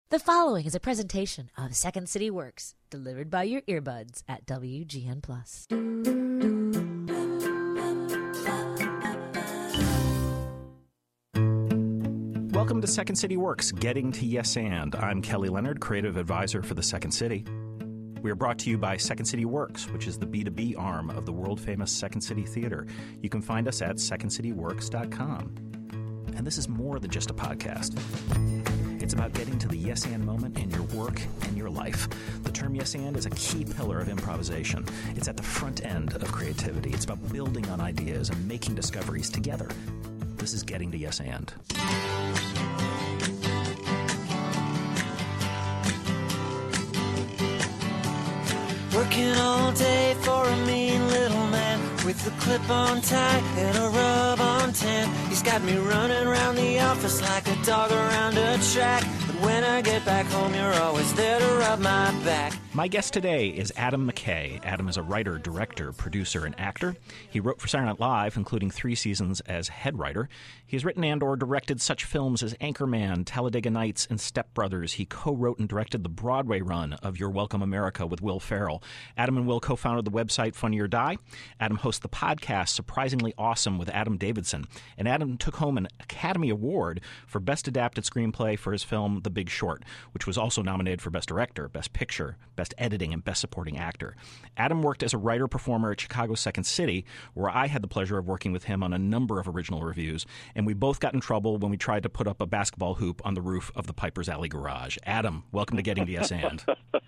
The following is a presentation of Second City Works, delivered by your earbuds at WGN+. Welcome to Second City Works, Getting to Yes And. I'm Kelly Leonard, creative advisor for the Second City. We are brought to you by Second City Works, which is the B2B arm of the world-famous Second City Theater. You can find us at secondcityworks.com. And this is more than just a podcast. It's about getting to the yes and moment in your work and your life. The term yes and is a key pillar of improvisation. It's at the front end of creativity. It's about building on ideas and making discoveries together. This is Getting to Yes And. Working all day for a mean little man with a clip-on tie and a rub-on tan. He's got me running around the office like a dog around a track. But when I get back home, you're always there to rub my back. My guest today is Adam McKay. Adam is a writer, director, producer, and actor. He wrote for Saturday Night Live, including 3 seasons as head writer. He's written and or directed such films as Anchorman, Talladega Nights, and Step Brothers. He co-wrote and directed the Broadway run of You're Welcome America with Will Ferrell. Adam and Will co-founded the website Funny or Die. Adam hosts the podcast Surprisingly Awesome with Adam Davidson. And Adam took home an Academy Award for Best Adapted Screenplay for his film The Big Short, which was also nominated for Best Director, Best Picture, Best Editing, and Best Supporting Actor. Adam worked as a writer-performer at Chicago's Second City, where I had the pleasure of working with him on a number of original reviews, and we both got in trouble when we tried to put up a basketball hoop on the roof of the Piper's Alley garage. Adam, welcome to Getting to Yes And.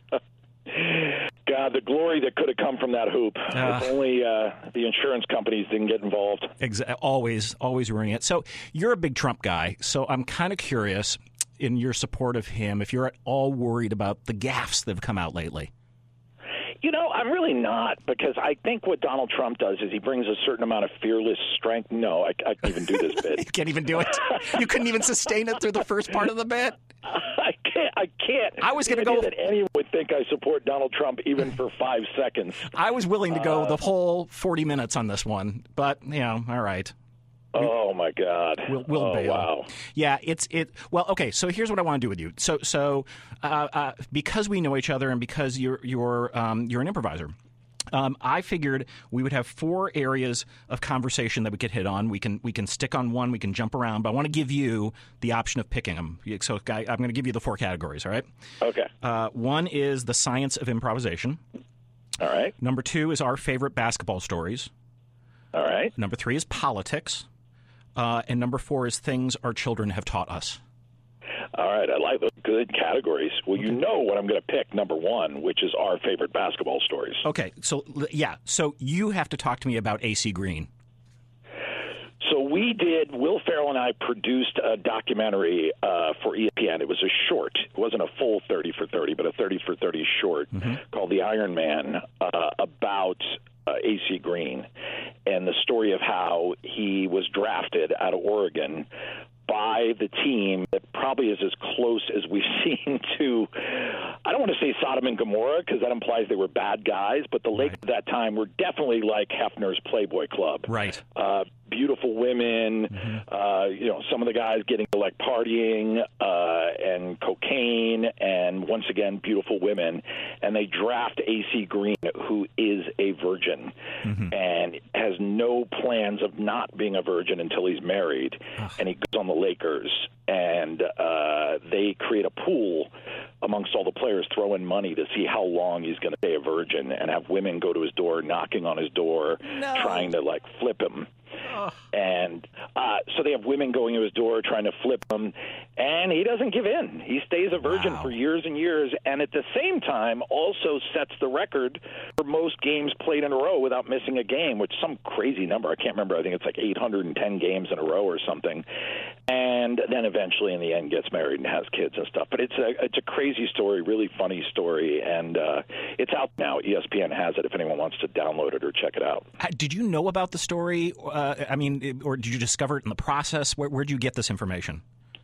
God, the glory that could have come from that hoop. If only the insurance companies didn't get involved. Always ruining it. So you're a big Trump guy, so I'm kind of curious in your support of him if you're at all worried about the gaffes that have come out lately. You know, I'm really not, because I think what Donald Trump does is he brings a certain amount of fearless strength. No, I can't even do this bit. You can't even do it? You couldn't even sustain it through the first part of the bit? I can't. I was going to go that anyone would think I support Donald Trump even for 5 seconds. I was willing to go the whole 40 minutes on this one, but, you know, all right. Oh my God! We'll bail. Wow. Yeah, well, okay. So here's what I want to do with you. So because we know each other and because you're an improviser, I figured we would have 4 areas of conversation that we could hit on. We can stick on one. We can jump around. But I want to give you the option of picking them. So I'm going to give you the 4 categories. All right. Okay. 1 is the science of improvisation. All right. Number 2 is our favorite basketball stories. All right. Number 3 is politics. And number 4 is things our children have taught us. All right. I like those good categories. Well, you know what I'm going to pick, number 1, which is our favorite basketball stories. Okay. So, yeah. So you have to talk to me about A.C. Green. So we did, Will Ferrell and I produced a documentary for ESPN. It was a short. It wasn't a full 30 for 30, but a 30 for 30 short called The Iron Man about A.C. Green and the story of how he was drafted out of Oregon by the team that probably is as close as we've seen to, I don't want to say Sodom and Gomorrah because that implies they were bad guys, but the Lakers at that time were definitely like Hefner's Playboy Club. Right. Beautiful women, some of the guys getting to like partying and cocaine, and once again, beautiful women. And they draft A.C. Green, who is a virgin and has no plans of not being a virgin until he's married. And he goes on the Lakers, and they create a pool amongst all the players, throw in money to see how long he's going to stay a virgin, and have women go to his door, knocking on his door, trying to like flip him. And so they have women going to his door trying to flip him, and he doesn't give in. He stays a virgin for years and years, and at the same time also sets the record for most games played in a row without missing a game, which is some crazy number. I can't remember. I think it's like 810 games in a row or something. And then eventually in the end gets married and has kids and stuff. But it's a crazy story, really funny story, and it's out now. ESPN has it if anyone wants to download it or check it out. Did you know about the story? Or did you discover it in the process? Where'd you get this information?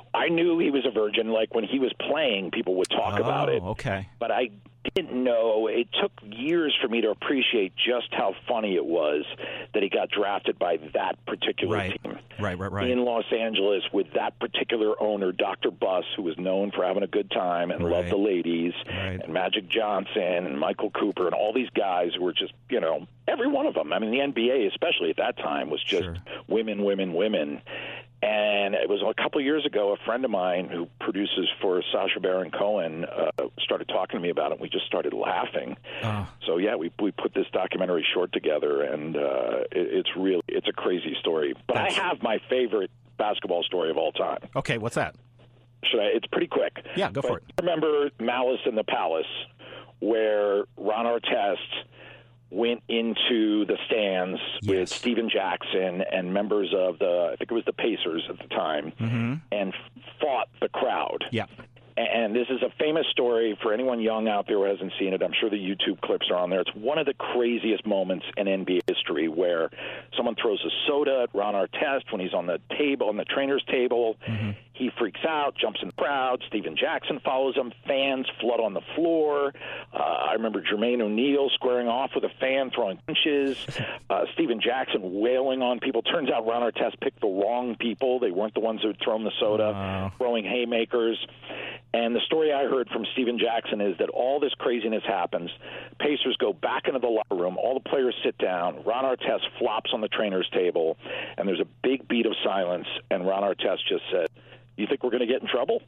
I knew he was a virgin. Like when he was playing, people would talk about it. Okay. But I didn't know. It took years for me to appreciate just how funny it was that he got drafted by that particular team. Right. In Los Angeles with that particular owner, Dr. Buss, who was known for having a good time and loved the ladies, and Magic Johnson and Michael Cooper and all these guys who were just, every one of them. I mean, the NBA, especially at that time, was just women, women, women. And it was a couple of years ago, a friend of mine who produces for Sacha Baron Cohen started talking to me about it. We just started laughing. So, yeah, we put this documentary short together, and it's a crazy story. But I have my favorite basketball story of all time. Okay, what's that? It's pretty quick. Yeah, go for it. Remember Malice in the Palace, where Ron Artest went into the stands with Steven Jackson and members of I think it was the Pacers at the time, and fought the crowd. Yeah. And this is a famous story for anyone young out there who hasn't seen it. I'm sure the YouTube clips are on there. It's one of the craziest moments in NBA history where someone throws a soda at Ron Artest when he's on the table, on the trainer's table. He freaks out, jumps in the crowd. Steven Jackson follows him. Fans flood on the floor. I remember Jermaine O'Neal squaring off with a fan, throwing punches. Steven Jackson wailing on people. Turns out Ron Artest picked the wrong people. They weren't the ones who had thrown the soda, throwing haymakers. And the story I heard from Steven Jackson is that all this craziness happens. Pacers go back into the locker room. All the players sit down. Ron Artest flops on the trainer's table, and there's a big beat of silence. And Ron Artest just said, "You think we're going to get in trouble?"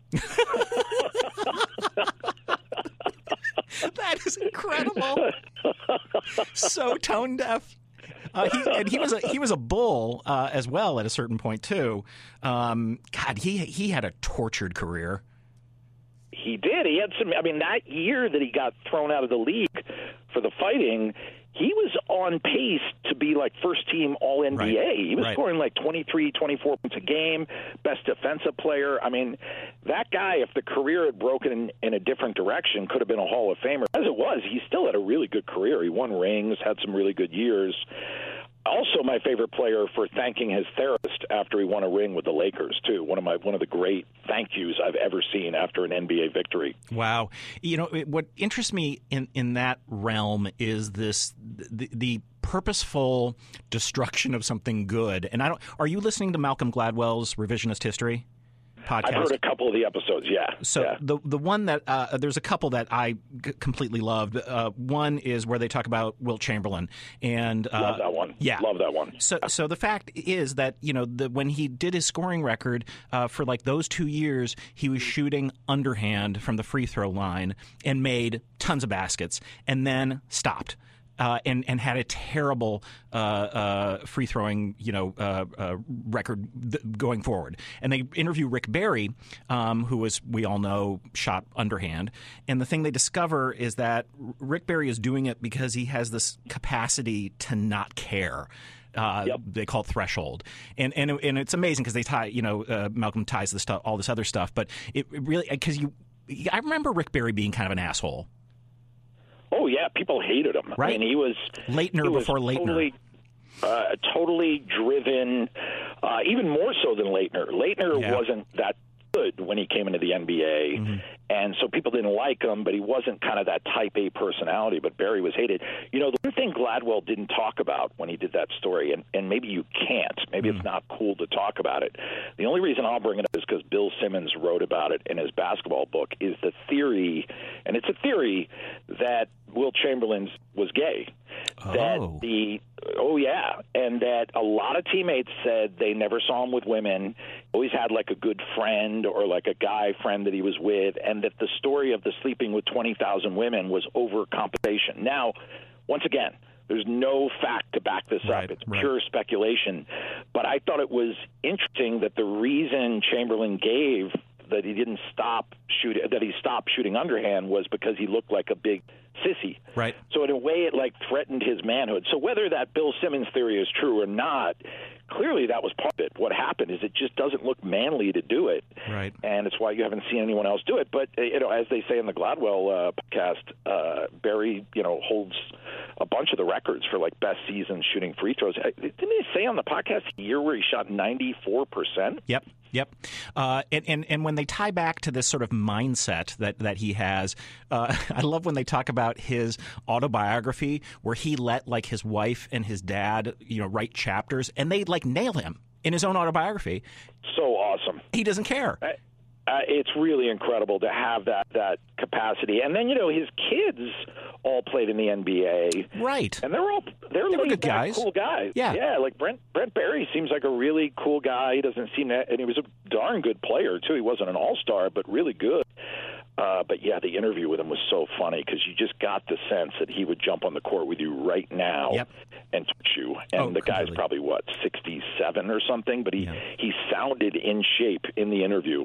That is incredible. So tone deaf. He was a bull as well at a certain point too. God, he had a tortured career. He did. He had some. I mean, that year that he got thrown out of the league for the fighting, he was on pace to be like first team All NBA. Right. He was scoring like 23, 24 points a game, best defensive player. I mean, that guy, if the career had broken in a different direction, could have been a Hall of Famer. As it was, he still had a really good career. He won rings, had some really good years. Also, my favorite player for thanking his therapist after he won a ring with the Lakers, too. One of the great thank yous I've ever seen after an NBA victory. Wow. What interests me in that realm is the purposeful destruction of something good. And are you listening to Malcolm Gladwell's Revisionist History podcast? I've heard a couple of the episodes, yeah. So the one that there's a couple that I completely loved. One is where they talk about Wilt Chamberlain, and love that one. Yeah, love that one. So the fact is that when he did his scoring record for like those 2 years, he was shooting underhand from the free throw line and made tons of baskets, and then stopped. And had a terrible free throwing, record going forward. And they interview Rick Barry, who was, we all know, shot underhand. And the thing they discover is that Rick Barry is doing it because he has this capacity to not care. They call it threshold, and it's amazing because they tie, Malcolm ties this stuff, all this other stuff, but it really I remember Rick Barry being kind of an asshole. Oh, yeah, people hated him. Right. I mean, he was before Leitner. Totally driven, even more so than Leitner. Leitner wasn't that good when he came into the NBA, and so people didn't like him, but he wasn't kind of that type A personality, but Barry was hated. The one thing Gladwell didn't talk about when he did that story, and maybe you can't, maybe it's not cool to talk about it. The only reason I'll bring it up is because Bill Simmons wrote about it in his basketball book, is the theory, and it's a theory, that Wilt Chamberlain was gay. And that a lot of teammates said they never saw him with women, always had like a good friend or like a guy friend that he was with, and that the story of the sleeping with 20,000 women was overcompensation. Now, once again, there's no fact to back this up. It's pure speculation. But I thought it was interesting that the reason Chamberlain gave that he didn't stop shooting, that he stopped shooting underhand, was because he looked like a big sissy. Right. So in a way, it like threatened his manhood. So whether that Bill Simmons theory is true or not, clearly that was part of it. What happened is it just doesn't look manly to do it. Right. And it's why you haven't seen anyone else do it. But, as they say in the Gladwell podcast, Barry, holds a bunch of the records for like best season shooting free throws. Didn't he say on the podcast a year where he shot 94%? Yep. Yep. And when they tie back to this sort of mindset that he has, I love when they talk about his autobiography where he let like his wife and his dad, write chapters, and they like nail him in his own autobiography. So awesome. He doesn't care. It's really incredible to have that capacity. And then, his kids all played in the NBA. Right. And they're good guys. Cool guys. Yeah. Yeah, like Brent Barry seems like a really cool guy. He doesn't seem that, and he was a darn good player, too. He wasn't an all-star, but really good. But, yeah, the interview with him was so funny because you just got the sense that he would jump on the court with you right now and touch you. And the guy's probably, 67 or something, but he sounded in shape in the interview.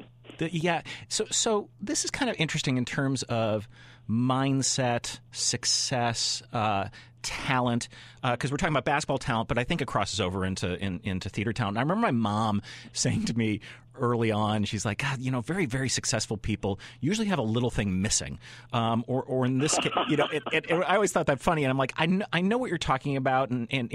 So this is kind of interesting in terms of mindset, success, talent, because we're talking about basketball talent, but I think it crosses over into theater talent. And I remember my mom saying to me early on, she's like, God, very, very successful people usually have a little thing missing. Or in this case, I always thought that funny. And I'm like, I know what you're talking about.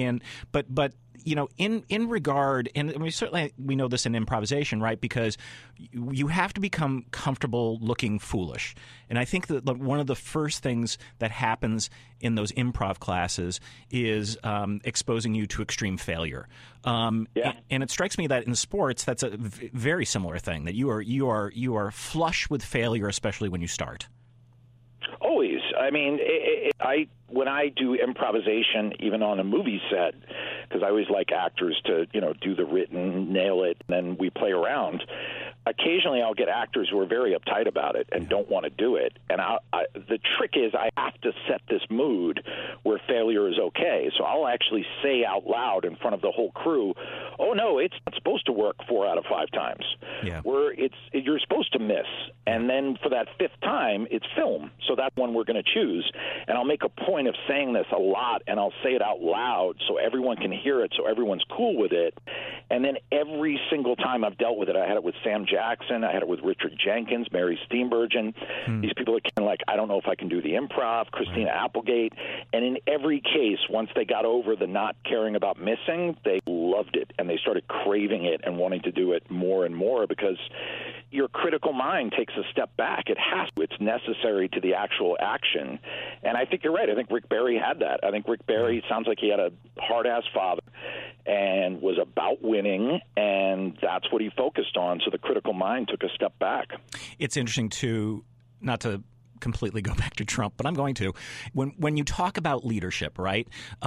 But in regard, and we know this in improvisation, right? Because you have to become comfortable looking foolish. And I think that one of the first things that happens in those improv classes is exposing you to extreme failure. And it strikes me that in sports, that's a very similar thing, that you are flush with failure, especially when you start. Always. I mean, when I do improvisation, even on a movie set, because I always like actors to, do the written, nail it, and then we play around. Occasionally I'll get actors who are very uptight about it and don't want to do it. And the trick is I have to set this mood where failure is okay. So I'll actually say out loud in front of the whole crew, oh, no, it's not supposed to work 4 out of 5 times. Yeah. You're supposed to miss. And then for that 5th time, it's film. So that's one we're going to choose. And I'll make a point of saying this a lot, and I'll say it out loud so everyone can hear it, so everyone's cool with it. And then every single time I've dealt with it, I had it with Sam Jackson, I had it with Richard Jenkins, Mary Steenburgen. These people are kind of like, I don't know if I can do the improv, Christina Applegate. And in every case, once they got over the not caring about missing, they loved it, and they started craving it and wanting to do it more and more because your critical mind takes a step back. It has to. It's necessary to the actual action. And I think you're right. I think Rick Barry had that. I think Rick Barry sounds like he had a hard-ass father and was about winning, and that's what he focused on. So the critical mind took a step back. It's interesting, too, not to completely go back to Trump, but I'm going to. When you talk about leadership, right,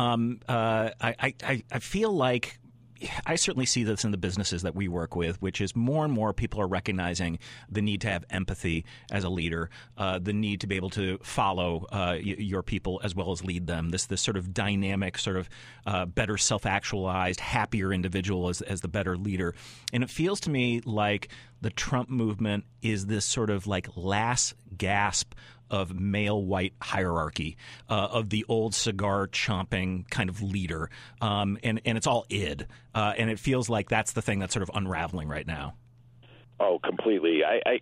I feel like I certainly see this in the businesses that we work with, which is more and more people are recognizing the need to have empathy as a leader, the need to be able to follow your people as well as lead them. This sort of dynamic, sort of better self-actualized, happier individual as the better leader. And it feels to me like the Trump movement is this sort of like last gasp of male white hierarchy, of the old cigar chomping kind of leader. And it's all id. And it feels like that's the thing that's sort of unraveling right now. Oh, completely.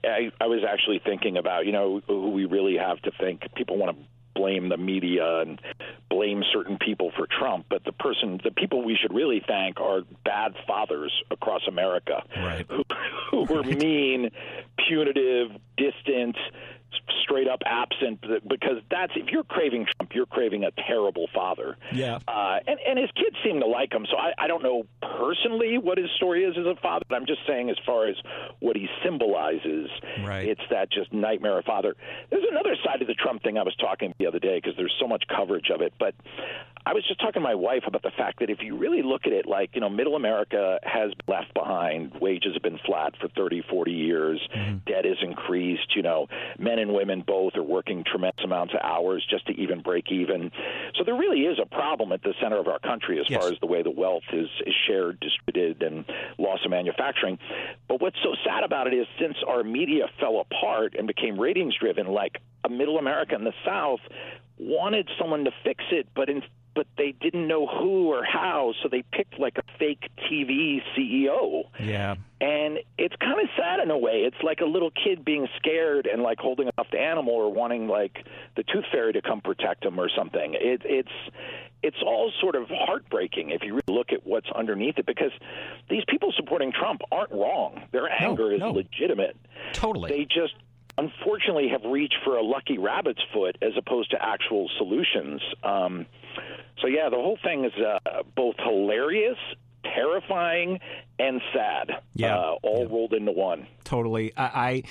I was actually thinking about, who we really have to think. People want to blame the media and blame certain people for Trump, but the people we should really thank are bad fathers across America, right, who were mean, punitive, distant, straight up absent, because if you're craving Trump, you're craving a terrible father. Yeah. And his kids seem to like him. So I don't know personally what his story is as a father, but I'm just saying as far as what he symbolizes, right, it's that just nightmare of father. There's another side of the Trump thing I was talking the other day because there's so much coverage of it, but I was just talking to my wife about the fact that if you really look at it, like, middle America has been left behind. Wages have been flat for 30, 40 years. Mm-hmm. Debt has increased. Men and women both are working tremendous amounts of hours just to even break even. So there really is a problem at the center of our country as far as the way the wealth is shared, distributed, and loss of manufacturing. But what's so sad about it is since our media fell apart and became ratings-driven, like a middle America in the South wanted someone to fix it, but they didn't know who or how, so they picked like a fake TV CEO. Yeah. And it's kind of sad in a way. It's like a little kid being scared and like holding a stuffed animal or wanting like the tooth fairy to come protect him or something. it's all sort of heartbreaking if you really look at what's underneath it, because these people supporting Trump aren't wrong. Their anger is legitimate. Totally. They just unfortunately have reached for a lucky rabbit's foot as opposed to actual solutions. So, yeah, the whole thing is both hilarious, terrifying, and sad, all rolled into one. Totally. I've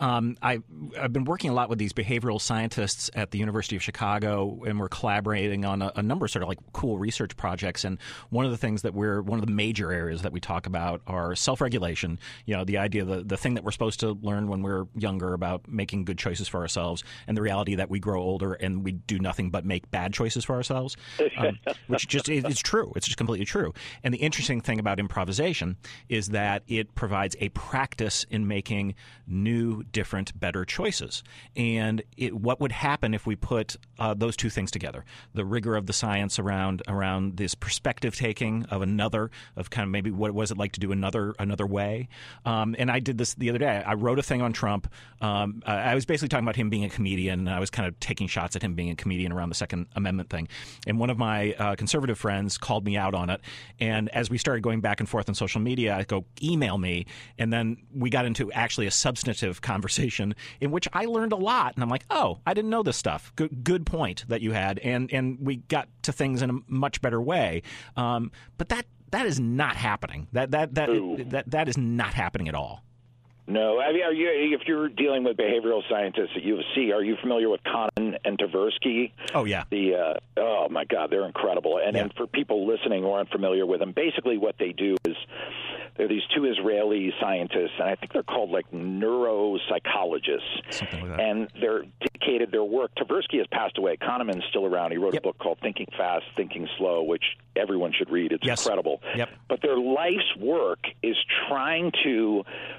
been working a lot with these behavioral scientists at the University of Chicago, and we're collaborating on a number of sort of like cool research projects. And one of the things that one of the major areas that we talk about are self-regulation. You know, the idea, the thing that we're supposed to learn when we're younger about making good choices for ourselves, and the reality that we grow older and we do nothing but make bad choices for ourselves, which just it's true. It's just completely true. And the interesting thing about improvisation is that it provides a practice in making new, different, better choices. And what would happen if we put those two things together? The rigor of the science around this perspective taking of kind of maybe what was it like to do another way. And I did this the other day. I wrote a thing on Trump. I was basically talking about him being a comedian, and I was kind of taking shots at him being a comedian around the Second Amendment thing. And one of my conservative friends called me out on it. And as we started going back and forth on social media, I go, email me. And then we got into actually a substantive conversation in which I learned a lot. And I'm like, oh, I didn't know this stuff. Good point that you had. And we got to things in a much better way. But that is not happening. That is not happening at all. No. I mean, if you're dealing with behavioral scientists at U of C, are you familiar with Kahneman and Tversky? Oh, yeah. Oh, my God, they're incredible. And for people listening who aren't familiar with them, basically what they do is they're these two Israeli scientists, and I think they're called like neuropsychologists. Something like that. And they're dedicated their work. Tversky has passed away. Kahneman's still around. He wrote a book called Thinking Fast, Thinking Slow, which everyone should read. It's incredible. Yep. But their life's work is trying to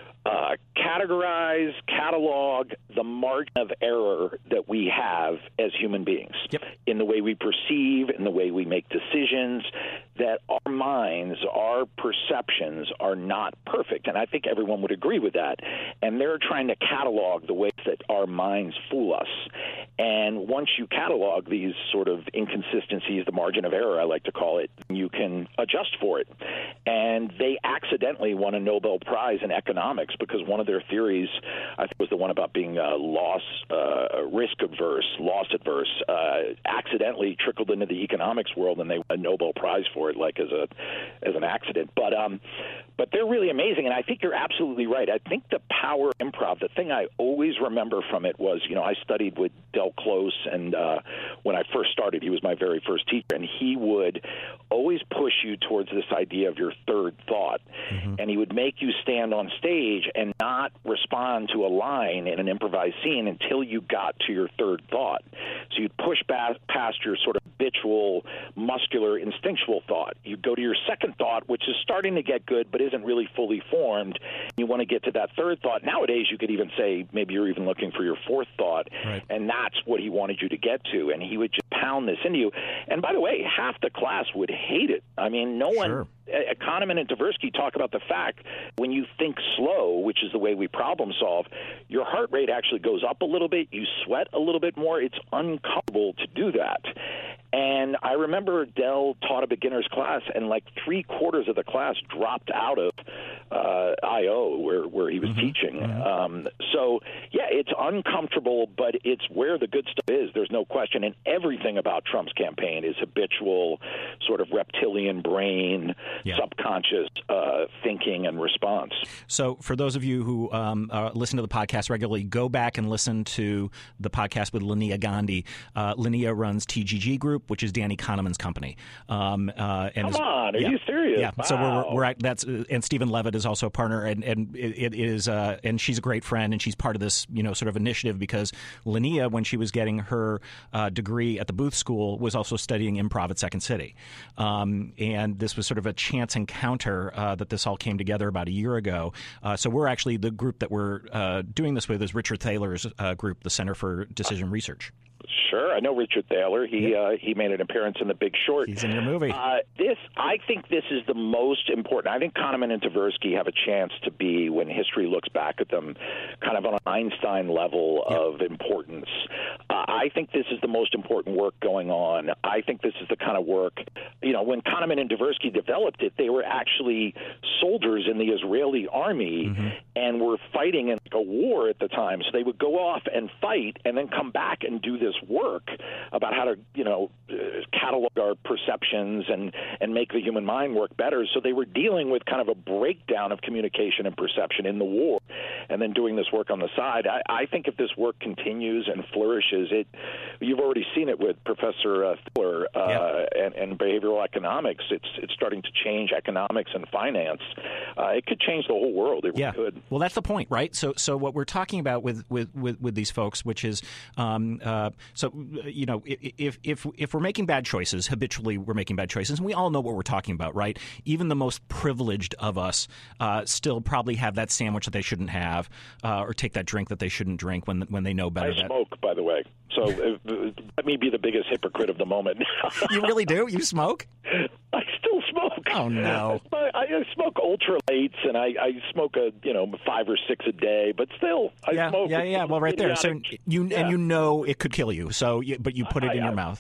categorize, catalog the margin of error that we have as human beings in the way we perceive, in the way we make decisions, that our minds, our perceptions are not perfect. And I think everyone would agree with that. And they're trying to catalog the ways that our minds fool us. And once you catalog these sort of inconsistencies, the margin of error, I like to call it, you can adjust for it. And they accidentally won a Nobel Prize in economics because one of their theories, I think, was the one about being risk adverse, accidentally trickled into the economics world, and they won a Nobel Prize for it, like as an accident. But they're really amazing, and I think you're absolutely right. I think the power of improv, the thing I always remember from it was, I studied with Del Close, and when I first started, he was my very first teacher, and he would always push you towards this idea of your third thought, and he would make you stand on stage and not respond to a line in an improvised scene until you got to your third thought. So you'd push past your sort of habitual, muscular, instinctual thought. You go to your second thought, which is starting to get good but isn't really fully formed. You want to get to that third thought. Nowadays, you could even say maybe you're even looking for your fourth thought, and that's what he wanted you to get to, and he would just pound this into you. And by the way, half the class would hate it. I mean, no one... Kahneman and Tversky talk about the fact when you think slow, which is the way we problem solve, your heart rate actually goes up a little bit. You sweat a little bit more. It's uncomfortable to do that. And I remember Del taught a beginner's class, and like 3/4 of the class dropped out of I.O., where he was teaching. So, yeah, it's uncomfortable, but it's where the good stuff is. There's no question. And everything about Trump's campaign is habitual, sort of reptilian brain, subconscious thinking and response. So for those of you who listen to the podcast regularly, go back and listen to the podcast with Linnea Gandhi. Linnea runs TGG Group, which is Danny Kahneman's company. Come on, are you serious? Yeah. Wow. So we're at that's and Stephen Levitt is also a partner, and it is and she's a great friend, and she's part of this sort of initiative because Linnea, when she was getting her degree at the Booth School, was also studying improv at Second City, and this was sort of a chance encounter that this all came together about a year ago. So we're actually the group that we're doing this with is Richard Thaler's group, the Center for Decision Research. Sure, I know Richard Thaler. He made an appearance in The Big Short. He's in your movie. I think this is the most important. I think Kahneman and Tversky have a chance to be, when history looks back at them, kind of on an Einstein level of importance. I think this is the most important work going on. I think this is the kind of work, when Kahneman and Tversky developed it, they were actually soldiers in the Israeli army and were fighting in a war at the time. So they would go off and fight and then come back and do this work about how to, catalog our perceptions and make the human mind work better. So they were dealing with kind of a breakdown of communication and perception in the war and then doing this work on the side. I think if this work continues and flourishes, you've already seen it with Professor Thaler and behavioral economics. It's starting to change economics and finance. It could change the whole world. It really could. Well, that's the point, right? So what we're talking about with these folks, which is if we're making bad choices, habitually we're making bad choices, and we all know what we're talking about, right? Even the most privileged of us still probably have that sandwich that they shouldn't have, or take that drink that they shouldn't drink when they know better. I smoke, by the way. So let me be the biggest hypocrite of the moment. You really do? You smoke? I still smoke. Oh, no. I smoke ultralights, and I smoke 5 or 6 a day, but still, I smoke. Yeah. Well, right there. So and you know it could kill you. So, but you put it in your mouth.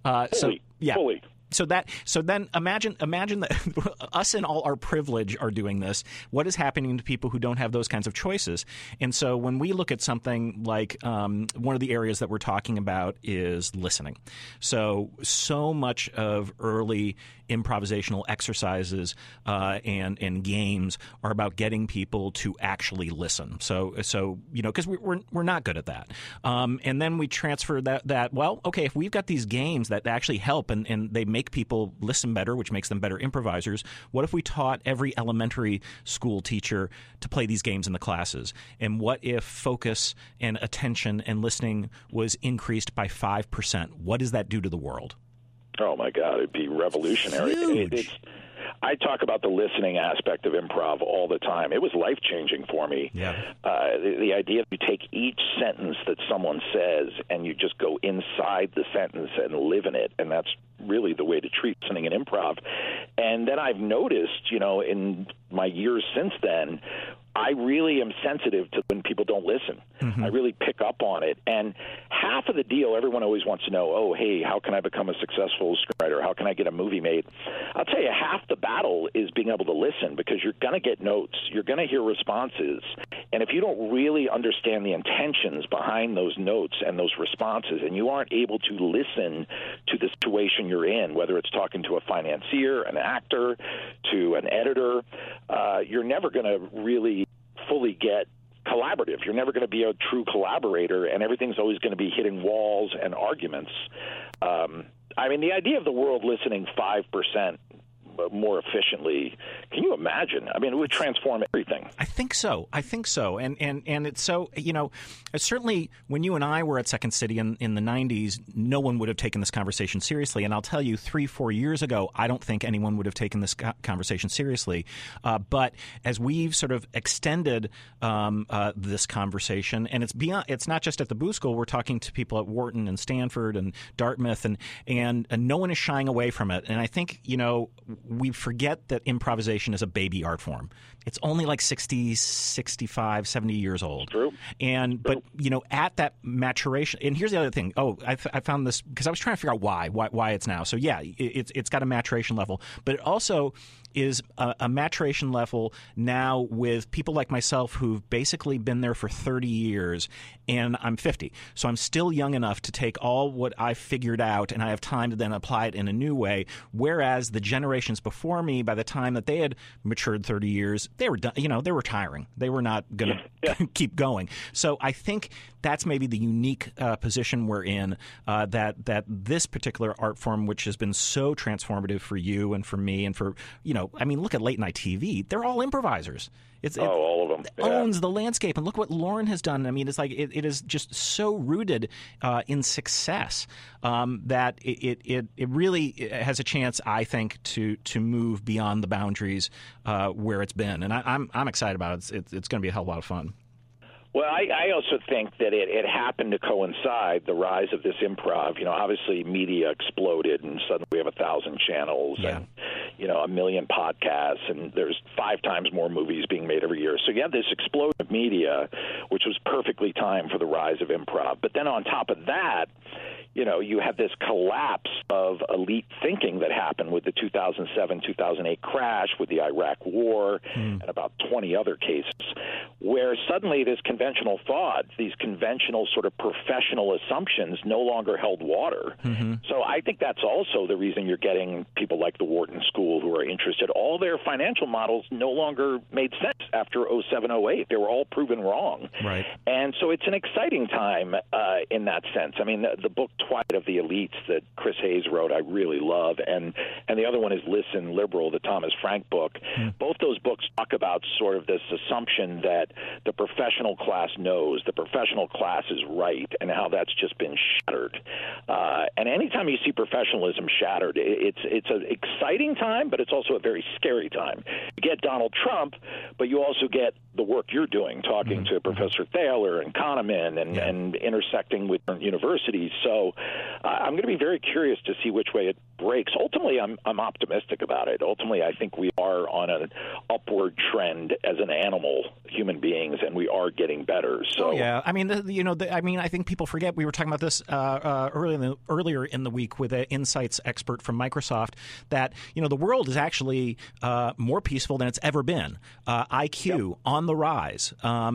Fully. So then imagine that us in all our privilege are doing this. What is happening to people who don't have those kinds of choices? And so when we look at something like one of the areas that we're talking about is listening. So much of early improvisational exercises and games are about getting people to actually listen. So because we're not good at that. And then we transfer that. Well, okay, if we've got these games that actually help and they make people listen better, which makes them better improvisers, what if we taught every elementary school teacher to play these games in the classes? And what if focus and attention and listening was increased by 5%? What does that do to the world? Oh, my God, it'd be revolutionary. Huge. I talk about the listening aspect of improv all the time. It was life-changing for me. Yeah. The idea that you take each sentence that someone says and you just go inside the sentence and live in it, and that's really the way to treat listening in improv. And then I've noticed, in my years since then, I really am sensitive to when people don't listen. I really pick up on it. And half of the deal, everyone always wants to know, oh, hey, how can I become a successful screenwriter? How can I get a movie made? I'll tell you, half the battle is being able to listen, because you're going to get notes. You're going to hear responses. And if you don't really understand the intentions behind those notes and those responses, and you aren't able to listen to the situation you're in, whether it's talking to a financier, an actor, to an editor, you're never going to really fully get collaborative. You're never going to be a true collaborator, and everything's always going to be hitting walls and arguments. The idea of the world listening 5% more efficiently, can you imagine? It would transform everything. I think so. And it's so, certainly when you and I were at Second City in the 90s, no one would have taken this conversation seriously. And I'll tell you, 3-4 years ago, I don't think anyone would have taken this conversation seriously. But as we've sort of extended this conversation, and it's not just at the Booth School, we're talking to people at Wharton and Stanford and Dartmouth, and no one is shying away from it. And I think, we forget that improvisation is a baby art form. It's only like 60, 65, 70 years old. True. But at that maturation, and here's the other thing. Oh, I found this because I was trying to figure out why it's now. So yeah, it's got a maturation level, but it also is a maturation level now with people like myself who've basically been there for 30 years, and I'm 50. So I'm still young enough to take all what I've figured out, and I have time to then apply it in a new way, whereas the generations before me, by the time that they had matured 30 years, they were done, they were retiring. They were not going to keep going. So I think that's maybe the unique position we're in, that this particular art form, which has been so transformative for you and for me and for, look at late night TV. They're all improvisers. All of them. Owns the landscape. And look what Lauren has done. It's like it is just so rooted in success that it really has a chance, I think, to move beyond the boundaries where it's been. And I'm excited about it. It's going to be a hell of a lot of fun. Well, I also think that it happened to coincide, the rise of this improv. Obviously media exploded, and suddenly we have 1,000 channels. Yeah. And, a million podcasts, and there's 5 times more movies being made every year. So you have this explosion of media, which was perfectly timed for the rise of improv. But then on top of that, you had this collapse of elite thinking that happened with the 2007-2008 crash, with the Iraq War, and about 20 other cases, where suddenly this conventional thought, these conventional sort of professional assumptions no longer held water. So I think that's also the reason you're getting people like the Wharton School who are interested. All their financial models no longer made sense after 07-08. They were all proven wrong. Right. And so it's an exciting time in that sense. I mean, the book Twilight of the Elites that Chris Hayes wrote, I really love, and the other one is Listen Liberal, the Thomas Frank book. Both those books talk about sort of this assumption that the professional class knows, the professional class is right, and how that's just been shattered. And anytime you see professionalism shattered, it's an exciting time, but it's also a very scary time. You get Donald Trump, but you also get the work you're doing, talking to Professor Thaler and Kahneman and intersecting with universities. So I'm going to be very curious to see which way it breaks. Ultimately, I'm optimistic about it. Ultimately, I think we are on an upward trend as an animal, human beings, and we are getting better. So I mean, I think people forget we were talking about this earlier in the week with an insights expert from Microsoft that the world is actually more peaceful than it's ever been. IQ on the rise.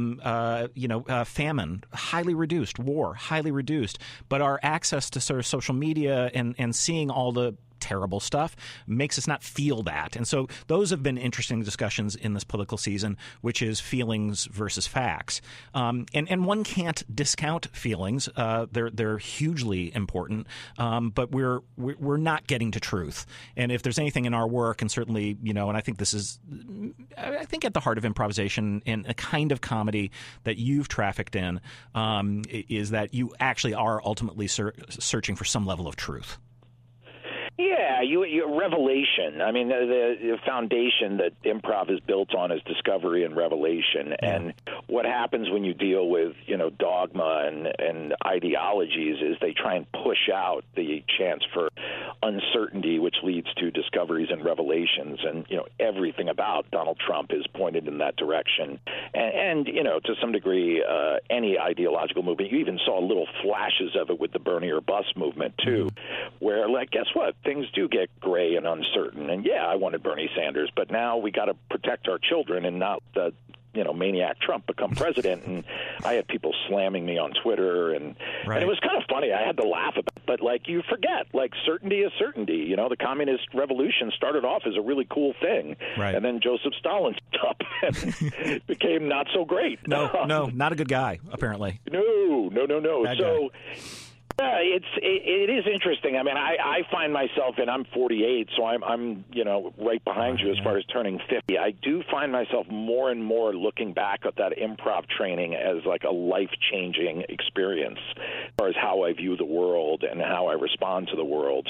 Famine highly reduced, war highly reduced, but our access to sort of social media and seeing all the terrible stuff makes us not feel that. And so those have been interesting discussions in this political season, which is feelings versus facts. And one can't discount feelings. They're hugely important, but we're not getting to truth. And if there's anything in our work, and certainly, and I think this is, I think at the heart of improvisation and a kind of comedy that you've trafficked in, is that you actually are ultimately searching for some level of truth. Yeah, revelation. I mean, the foundation that improv is built on is discovery and revelation. And what happens when you deal with, dogma and ideologies is they try and push out the chance for uncertainty, which leads to discoveries and revelations. And, everything about Donald Trump is pointed in that direction. And to some degree, any ideological movement, you even saw little flashes of it with the Bernie or Bust movement, too, where, guess what? Things do get gray and uncertain. And, I wanted Bernie Sanders, but now we got to protect our children and not the maniac Trump become president. And I had people slamming me on Twitter, and it was kind of funny. I had to laugh about it, but you forget, certainty is certainty. The communist revolution started off as a really cool thing, and then Joseph Stalin stood up and became not so great. No, not a good guy, apparently. No. Bad So. guy. Yeah, it is interesting. I mean, I find myself, and I'm 48, so I'm right behind you as far as turning 50. I do find myself more and more looking back at that improv training as a life-changing experience as far as how I view the world and how I respond to the world.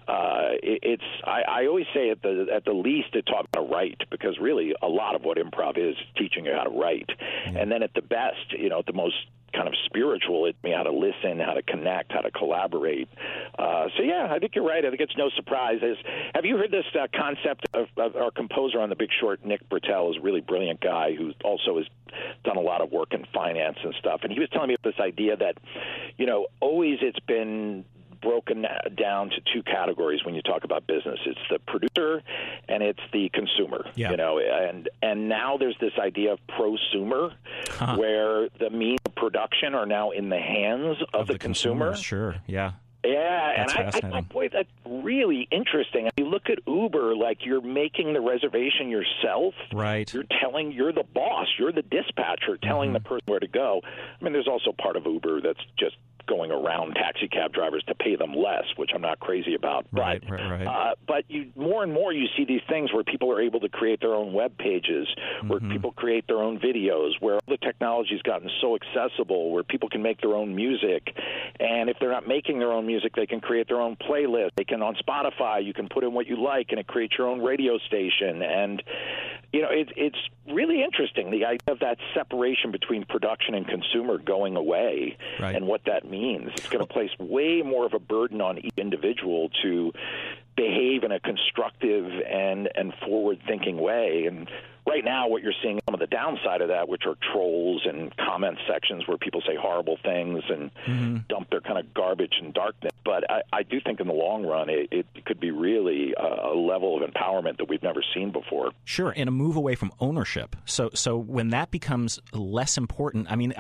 I always say at the least it taught me how to write, because really a lot of what improv is teaching you how to write. And then at the best, at the most kind of spiritual, it me how to listen, how to connect, how to collaborate. I think you're right. I think it's no surprise. Have you heard this concept of our composer on The Big Short, Nick Britell, is a really brilliant guy who also has done a lot of work in finance and stuff. And he was telling me this idea that, always it's been broken down to 2 categories when you talk about business. It's the producer and it's the consumer. And now there's this idea of prosumer, where the means of production are now in the hands of the consumer. Sure, yeah. Yeah, that's and I thought, boy, that's really interesting. You look at Uber, you're making the reservation yourself. Right. You're the boss, you're the dispatcher telling the person where to go. I mean, there's also part of Uber that's just going around taxi cab drivers to pay them less, which I'm not crazy about. Right. But more and more you see these things where people are able to create their own web pages, where people create their own videos, where all the technology's gotten so accessible, where people can make their own music. And if they're not making their own music, they can create their own playlist. They can, on Spotify, you can put in what you like, and it creates your own radio station. And, it's really interesting, the idea of that separation between production and consumer going away, and what that means. It's going to place way more of a burden on each individual to behave in a constructive and forward-thinking way. And right now, what you're seeing, some of the downside of that, which are trolls and comment sections where people say horrible things and dump their kind of garbage and darkness. But I do think in the long run, it could be really a level of empowerment that we've never seen before. Sure, and a move away from ownership. So when that becomes less important, I mean,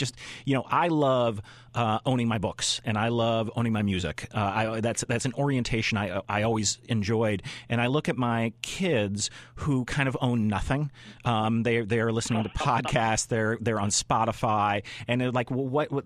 I love owning my books, and I love owning my music. That's an orientation I always enjoyed. And I look at my kids who kind of own nothing. They are listening to podcasts. They're on Spotify, and they're like, well, what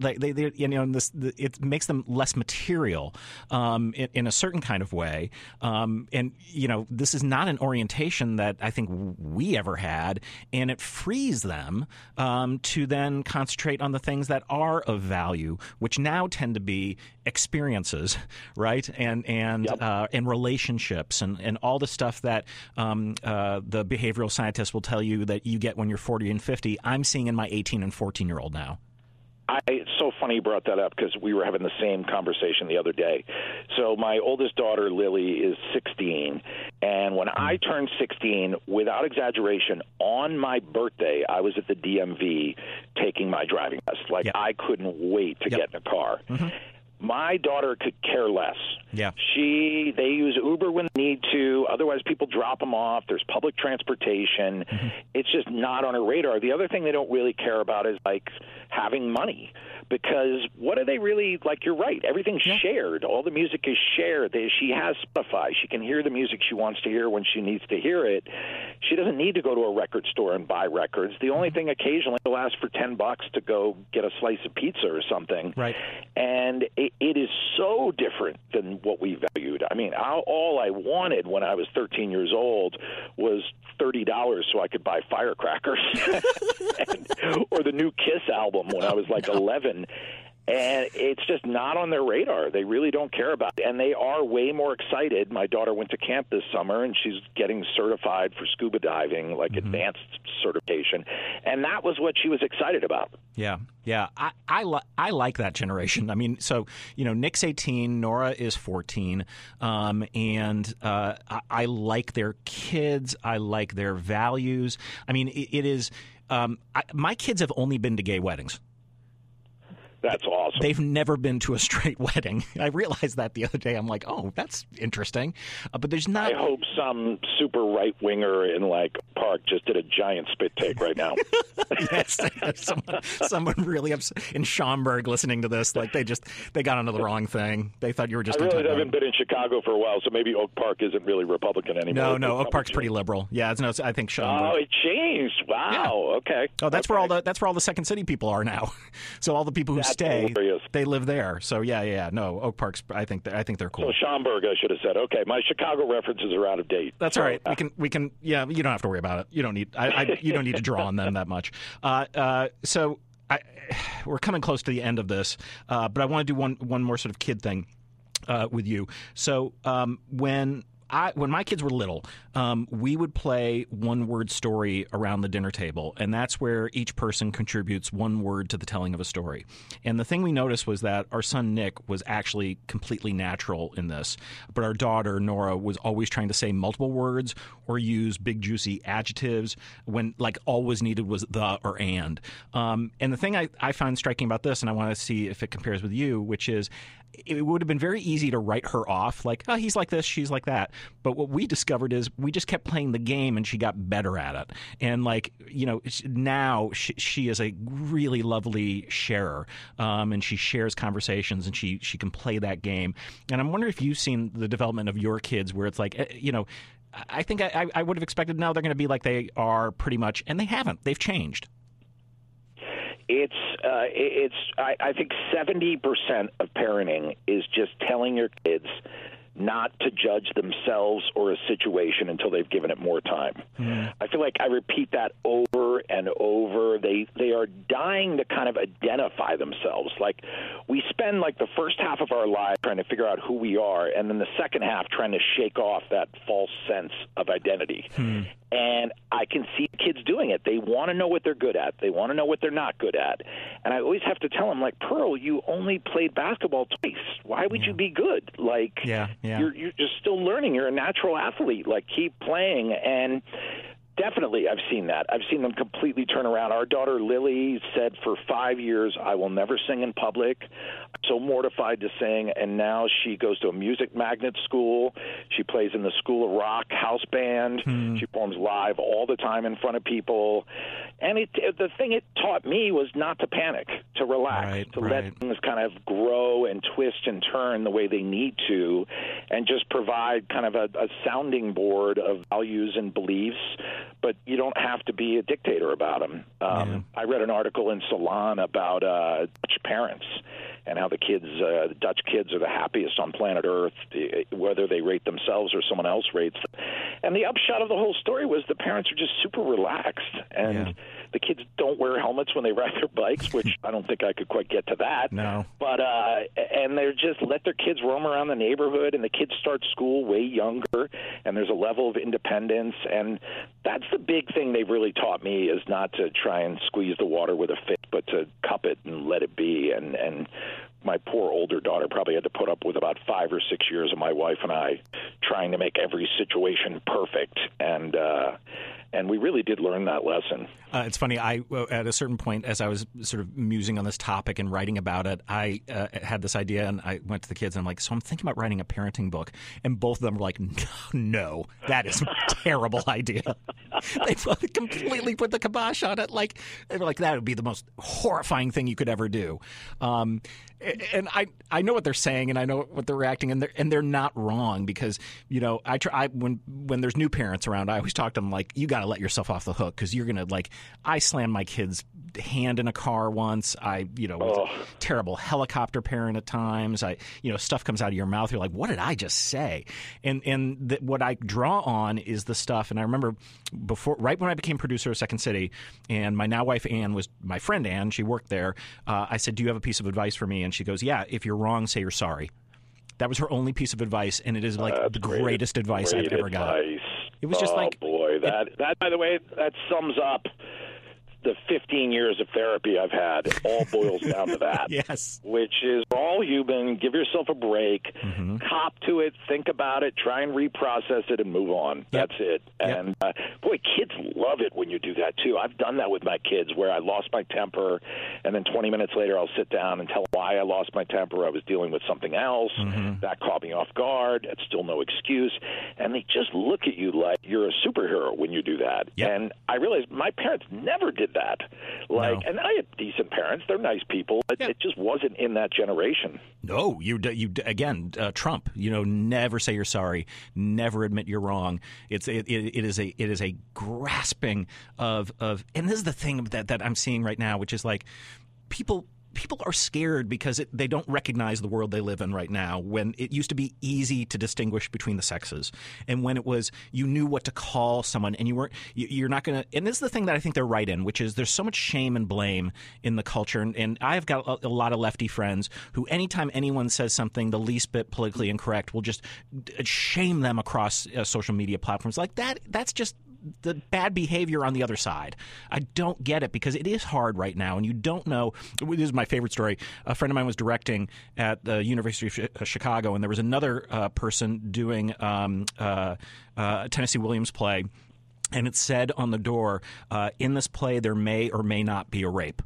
it makes them less material in a certain kind of way. And this is not an orientation that I think we ever had, and it frees them to then concentrate on the things that are of value, which now tend to be experiences, right? And relationships and all the stuff that the behavioral scientists will tell you that you get when you're 40 and 50. I'm seeing in my 18 and 14-year-old now. It's so funny you brought that up because we were having the same conversation the other day. So my oldest daughter, Lily, is 16. And when I turned 16, without exaggeration, on my birthday, I was at the DMV taking my driving test. I couldn't wait to get in a car. Mm-hmm. My daughter could care less. Yeah. They use Uber when they need to. Otherwise, people drop them off. There's public transportation. Mm-hmm. It's just not on her radar. The other thing they don't really care about is, having money. Because what are they really, you're right, everything's shared. All the music is shared. She has Spotify. She can hear the music she wants to hear when she needs to hear it. She doesn't need to go to a record store and buy records. The only thing occasionally will ask for $10 to go get a slice of pizza or something. Right. And it is so different than what we valued. I mean, all I wanted when I was 13 years old was $30 so I could buy firecrackers or the new Kiss album when I was 11. And it's just not on their radar. They really don't care about it. And they are way more excited. My daughter went to camp this summer, and she's getting certified for scuba diving, advanced certification. And that was what she was excited about. Yeah. Yeah. I like that generation. I mean, so, Nick's 18, Nora is 14, and I like their kids. I like their values. I mean, it is my kids have only been to gay weddings. That's awesome. They've never been to a straight wedding. I realized that the other day. I'm like, oh, that's interesting. But there's not. I hope some super right-winger in Park just did a giant spit take right now. Yes, someone really upset in Schaumburg listening to this. They got onto the wrong thing. They thought you were just. I really haven't been in Chicago for a while, so maybe Oak Park isn't really Republican anymore. No, Oak Park's pretty liberal. Yeah, I think Schaumburg. Oh, it changed. Wow. Yeah. Okay. Oh, that's where all the Second City people are now. So all the people who stay, hilarious. They live there. So yeah. No, Oak Park's. I think they're cool. So Schaumburg, I should have said. Okay, my Chicago references are out of date. That's all right. We can. Yeah, you don't have to worry about it. You don't need. You don't need to draw on them that much. So we're coming close to the end of this, but I want to do one more sort of kid thing with you. So when my kids were little, we would play one-word story around the dinner table, and that's where each person contributes one word to the telling of a story. And the thing we noticed was that our son Nick was actually completely natural in this, but our daughter Nora was always trying to say multiple words or use big juicy adjectives when all was needed was the or and. And the thing I find striking about this, and I want to see if it compares with you, which is it would have been very easy to write her off he's like this, she's like that. But what we discovered is we just kept playing the game and she got better at it. And now she is a really lovely sharer, and she shares conversations and she can play that game. And I'm wondering if you've seen the development of your kids where it's I think I would have expected now they're going to be like they are pretty much, and they haven't. They've changed. I think 70% of parenting is just telling your kids not to judge themselves or a situation until they've given it more time. I feel like I repeat that over over and over. They are dying to kind of identify themselves. Like, we spend like the first half of our lives trying to figure out who we are, and then the second half trying to shake off that false sense of identity. And I can see kids doing it. They want to know what they're good at. They want to know what they're not good at. And I always have to tell them, like, Pearl, you only played basketball twice. Why would you be good? Like, you're just still learning. You're a natural athlete. Like, keep playing. And definitely, I've seen that. I've seen them completely turn around. Our daughter, Lily, said for 5 years, I will never sing in public. I'm so mortified to sing. And now she goes to a music magnet school. She plays in the School of Rock house band. She performs live all the time in front of people. And the thing it taught me was not to panic, to relax, let things kind of grow and twist and turn the way they need to, and just provide kind of a sounding board of values and beliefs. But you don't have to be a dictator about them. I read an article in Salon about Dutch parents and how the Dutch kids are the happiest on planet Earth, whether they rate themselves or someone else rates them. And the upshot of the whole story was the parents are just super relaxed, and the kids don't wear helmets when they ride their bikes, which I don't think I could quite get to that. No. But and they're just let their kids roam around the neighborhood, and the kids start school way younger, and there's a level of independence, and that's the big thing they've really taught me, is not to try and squeeze the water with a fish, but to cup it and let it be. And my poor older daughter probably had to put up with about 5 or 6 years of my wife and I trying to make every situation perfect. And we really did learn that lesson. It's funny. At a certain point, as I was sort of musing on this topic and writing about it, I had this idea, and I went to the kids, and I'm like, so I'm thinking about writing a parenting book. And both of them were like, no, that is a terrible idea. They completely put the kibosh on it. Like, they were like, that would be the most horrifying thing you could ever do. And I know what they're saying, and I know what they're reacting, and they're not wrong, because, you know, when there's new parents around, I always talk to them like, you got to let yourself off the hook, because you're gonna, like, I slammed my kid's hand in a car once. I was a terrible helicopter parent at times. Stuff comes out of your mouth. You're like, what did I just say? And what I draw on is the stuff. And I remember right when I became producer of Second City, and my now wife Ann was my friend Ann. She worked there. I said, do you have a piece of advice for me? And she goes, yeah, if you're wrong, say you're sorry. That was her only piece of advice, and it is like the greatest advice I've ever got. It was just like, boy, that by the way, that sums up the 15 years of therapy I've had. It all boils down to that. Yes. Which is, we're all human. Give yourself a break. Cop to it. Think about it. Try and reprocess it and move on. Yep. That's it. Yep. And, boy, kids love it when you do that, too. I've done that with my kids, where I lost my temper, and then 20 minutes later I'll sit down and tell them why I lost my temper. I was dealing with something else. That caught me off guard. It's still no excuse. And they just look at you like you're a superhero when you do that. Yep. And I realized my parents never did that. And I had decent parents. They're nice people. But it just wasn't in that generation. No, you again, Trump. Never say you're sorry. Never admit you're wrong. It is a grasping of, and this is the thing that I'm seeing right now, which is like people are scared because they don't recognize the world they live in right now, when it used to be easy to distinguish between the sexes, and when it was, you knew what to call someone, and you're not going to. And this is the thing that I think they're right in, which is there's so much shame and blame in the culture. And I've got a lot of lefty friends who, anytime anyone says something the least bit politically incorrect, will just shame them across social media platforms like that. That's just the bad behavior on the other side. I don't get it, because it is hard right now, and you don't know. This is my favorite story. A friend of mine was directing at the University of Chicago, and there was another person doing a Tennessee Williams play, and it said on the door, in this play there may or may not be a rape.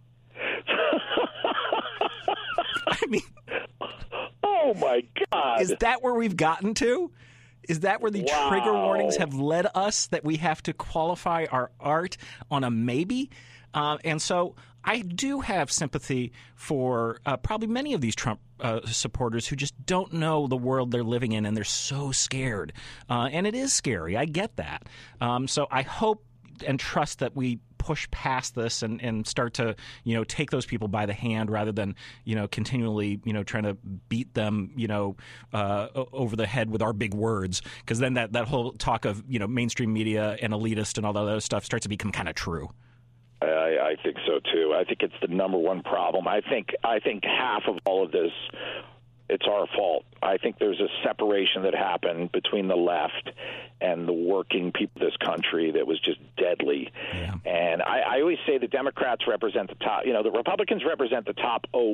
I mean, oh my God. Is that where we've gotten to? Is that where the trigger warnings have led us, that we have to qualify our art on a maybe? And so I do have sympathy for probably many of these Trump supporters who just don't know the world they're living in, and they're so scared. And it is scary. I get that. So I hope and trust that we push past this and start to, take those people by the hand rather than, continually, trying to beat them, over the head with our big words. Because then that whole talk of, mainstream media and elitist and all that other stuff starts to become kind of true. I think so too. I think it's the number one problem. I think half of all of this, it's our fault. I think there's a separation that happened between the left and the working people of this country that was just deadly. Yeah. And I always say the Democrats represent the top, the Republicans represent the top 1%,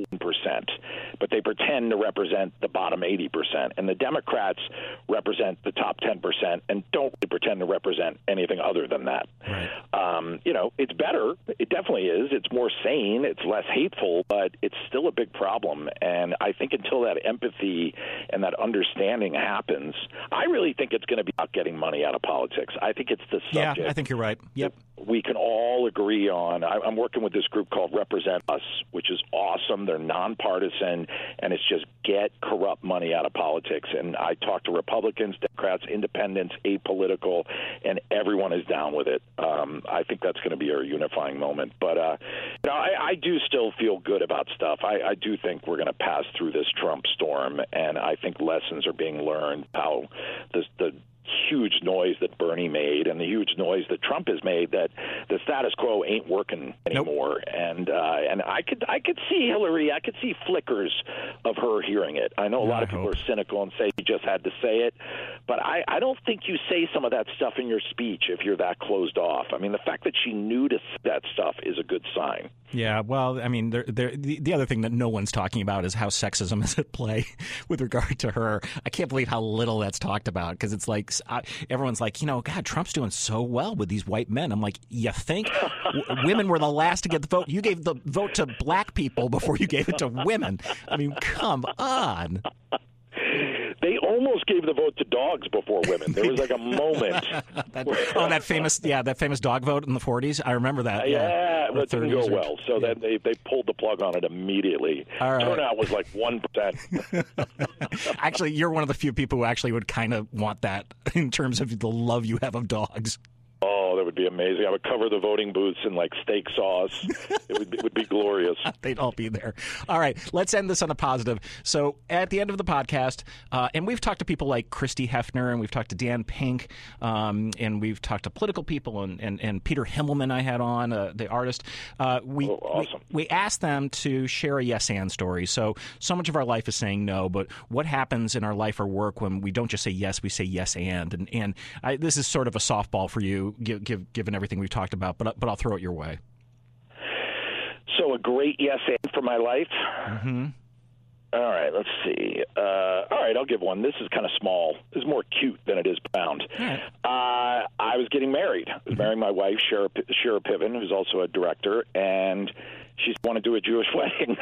but they pretend to represent the bottom 80%. And the Democrats represent the top 10% and don't really pretend to represent anything other than that. Right. It's better. It definitely is. It's more sane. It's less hateful, but it's still a big problem. And I think until that empathy and that understanding happens, I really think it's going to be about getting money out of politics. I think it's the subject. Yeah, I think you're right. Yep. We can all agree on. I'm working with this group called Represent Us, which is awesome. They're nonpartisan, and it's just get corrupt money out of politics. And I talk to Republicans, Democrats, independents, apolitical, and everyone is down with it. I think that's going to be our unifying moment. But I do still feel good about stuff. I do think we're going to pass through this Trump storm, and I think lessons are being learned. How the huge noise that Bernie made and the huge noise that Trump has made that the status quo ain't working anymore. Nope. And I could see Hillary. I could see flickers of her hearing it. I know a lot of people are cynical and say you just had to say it, but I don't think you say some of that stuff in your speech if you're that closed off. I mean, the fact that she knew to say that stuff is a good sign. Yeah, well, I mean, the other thing that no one's talking about is how sexism is at play with regard to her. I can't believe how little that's talked about, because it's like everyone's like, God, Trump's doing so well with these white men. I'm like, you think? Women were the last to get the vote. You gave the vote to black people before you gave it to women. I mean, come on. They almost gave the vote to dogs before women. There was like a moment. that famous dog vote in the 40s. I remember that. Yeah, but it didn't go well. So then they pulled the plug on it immediately. All right. Turnout was like 1%. Actually, you're one of the few people who actually would kind of want that in terms of the love you have of dogs. Oh, that would be amazing. I would cover the voting booths in like steak sauce. It would be glorious. They'd all be there. All right, let's end this on a positive. So at the end of the podcast, and we've talked to people like Christy Hefner, and we've talked to Dan Pink, and we've talked to political people, and Peter Himmelman I had on, the artist. Awesome. We asked them to share a yes and story. So much of our life is saying no, but what happens in our life or work when we don't just say yes, we say yes and this is sort of a softball for you, given everything we've talked about, but I'll throw it your way. So a great yes and for my life? Mm-hmm. All right, let's see. All right, I'll give one. This is kind of small. This is more cute than it is profound. Right. I was getting married. I was marrying my wife, Shira Piven, who's also a director, and she wanted to do a Jewish wedding.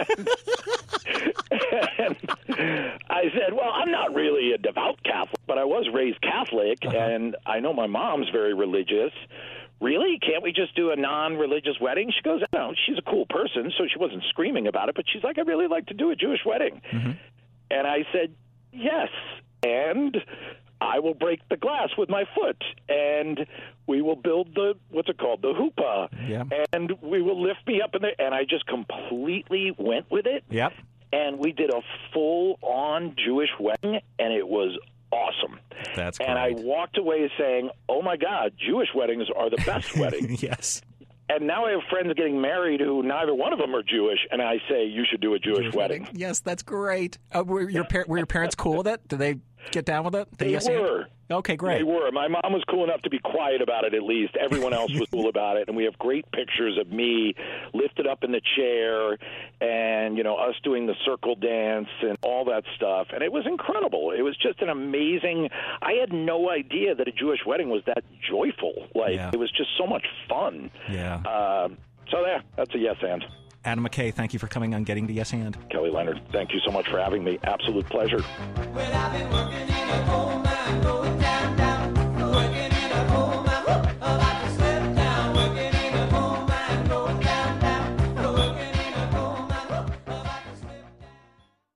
And I said, well, I'm not really a devout Catholic, but I was raised Catholic, and I know my mom's very religious. Really? Can't we just do a non-religious wedding? She goes, no, she's a cool person, so she wasn't screaming about it, but she's like, I'd really like to do a Jewish wedding. Mm-hmm. And I said, yes, and I will break the glass with my foot, and we will build the huppah, and we will lift me up in there. And I just completely went with it. Yep. And we did a full-on Jewish wedding, and it was awesome. That's great. And I walked away saying, oh, my God, Jewish weddings are the best weddings. Yes. And now I have friends getting married who neither one of them are Jewish, and I say, you should do a Jewish wedding. Yes, that's great. Were your parents cool with it? Did they get down with it? They were. Okay, great. They were. My mom was cool enough to be quiet about it, at least. Everyone else was cool about it. And we have great pictures of me lifted up in the chair and, us doing the circle dance and all that stuff. And it was incredible. It was just an amazing – I had no idea that a Jewish wedding was that joyful. It was just so much fun. Yeah. So there, that's a yes and. Adam McKay, thank you for coming on Getting the Yes And. Kelly Leonard, thank you so much for having me. Absolute pleasure. Well, I've been working in a coal mine, going down.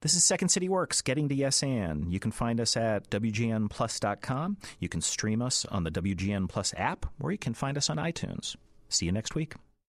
This is Second City Works, getting to Yes And. You can find us at WGNplus.com. You can stream us on the WGN Plus app, or you can find us on iTunes. See you next week.